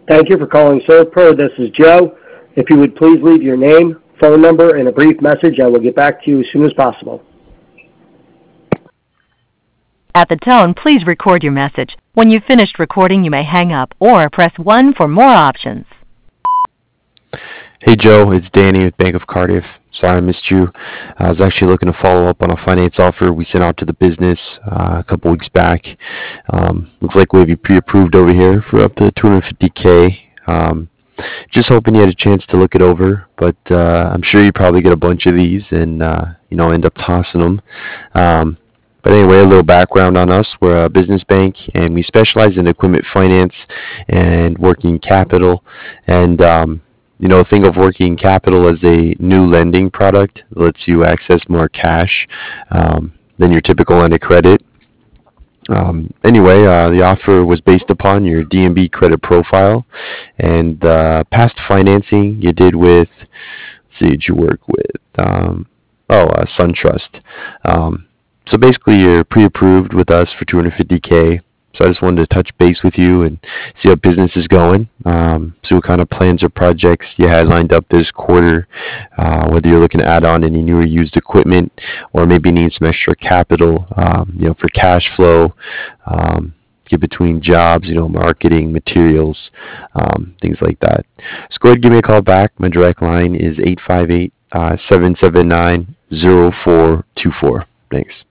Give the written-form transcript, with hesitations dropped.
Thank you for calling ServPro. This is Joe. If you would please leave your name, phone number, and a brief message, I will get back to you as soon as possible. At the tone, please record your message. When you've finished recording, you may hang up or press 1 for more options. Hey Joe, it's Danny with Bank of Cardiff. Sorry I missed you. I was actually looking to follow up on a finance offer we sent out to the business a couple weeks back. Looks like we have you pre-approved over here for up to $250K. Just hoping you had a chance to look it over, but I'm sure you probably get a bunch of these and end up tossing them. But anyway, a little background on us. We're a business bank, and we specialize in equipment finance and working capital. And think of working capital as a new lending product that lets you access more cash than your typical line of credit. The offer was based upon your DNB credit profile and past financing you did with, did you work with? SunTrust. So basically, you're pre-approved with us for $250K. So I just wanted to touch base with you and see how business is going. See what kind of plans or projects you had lined up this quarter. Whether you're looking to add on any new or used equipment, or maybe need some extra capital, for cash flow. Get between jobs, marketing, materials, things like that. So go ahead and give me a call back. My direct line is 858-779-0424. Thanks.